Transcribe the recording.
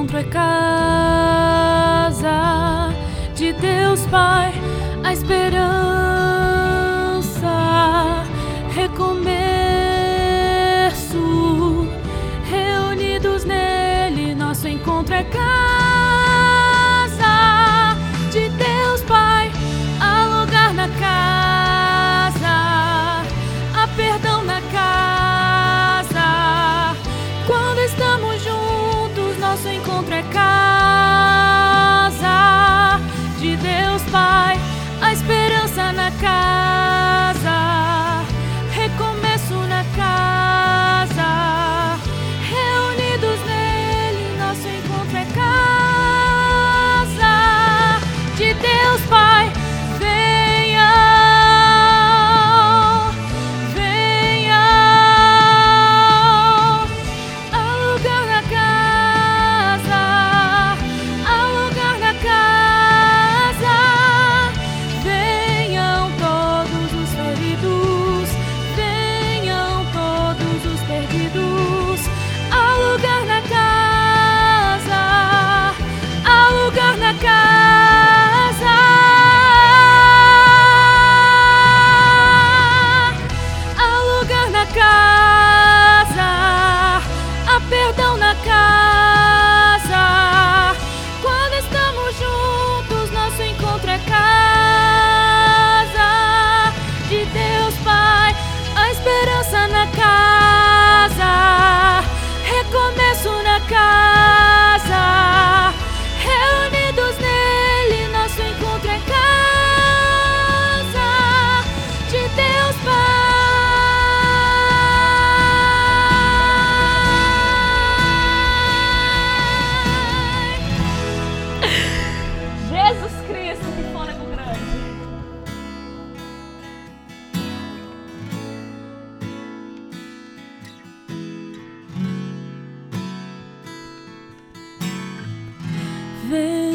encontro é casa de Deus Pai, a esperança, recomeço, reunidos nele, nosso encontro é casa de Deus Pai, há lugar na casa, há perdão na casa, quando estamos juntos, nosso encontro é casa de Deus Pai, a esperança na casa, recomeço na casa, reunidos nele, nosso encontro é casa de Deus Pai. Venham, venham, há lugar na casa, há lugar na casa. Venham todos os feridos, venham todos os perdidos, há lugar na casa, há lugar na casa, há lugar na casa, há perdão na casa, quando estamos juntos, nosso encontro é casa de Deus Pai, a esperança na casa, recomeço na casa, reunidos nele, nosso encontro é casa de Deus Pai. Jesus Cristo, que fôlego grande! Vem.